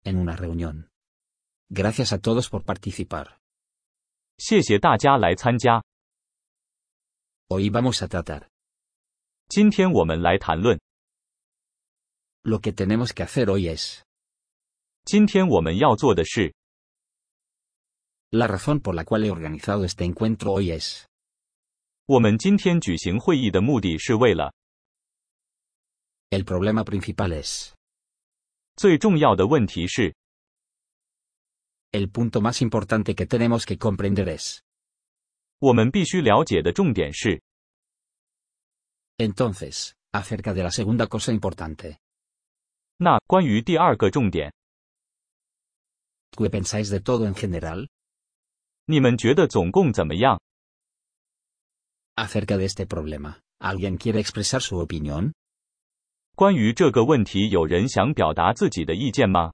en una reunión. Gracias a todos por participar. 谢谢大家来参加。 Hoy vamos a tratar 今天我们来谈论， lo que tenemos que hacer hoy es 今天我们要做的事。 la razón por la cual he organizado este encuentro hoy es 我们今天举行会议的目的是为了， el problema principal es 最重要的问题是， el punto más importante que tenemos que comprender es 我们必须了解的重点是， entonces, acerca de la segunda cosa importante. 那关于第二个重点， ¿Qué pensáis de todo en general? 你们觉得总共怎么样？ Acerca de este problema, ¿alguien quiere expresar su opinión? 关于这个问题，有人想表达自己的意见吗？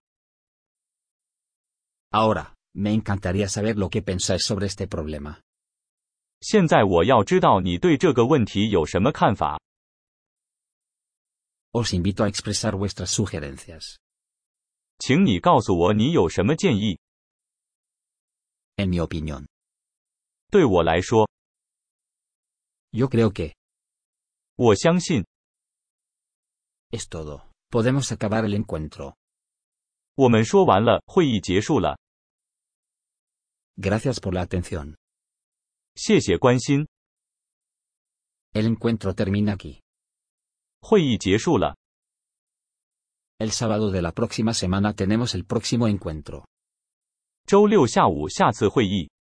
Ahora, me encantaría saber lo que pensáis sobre este problema. 现在我要知道你对这个问题有什么看法。 Os invito a expresar vuestras sugerencias. 请你告诉我你有什么建议。 En mi opinión, 对我来说， yo creo que 我相信 es todo. Podemos acabar el encuentro. 我们说完了，会议结束了。 Gracias por la atención. 谢谢关心， El encuentro termina aquí. 会议结束了。 El sábado de la próxima semana tenemos el próximo encuentro. 周六下午下次会议。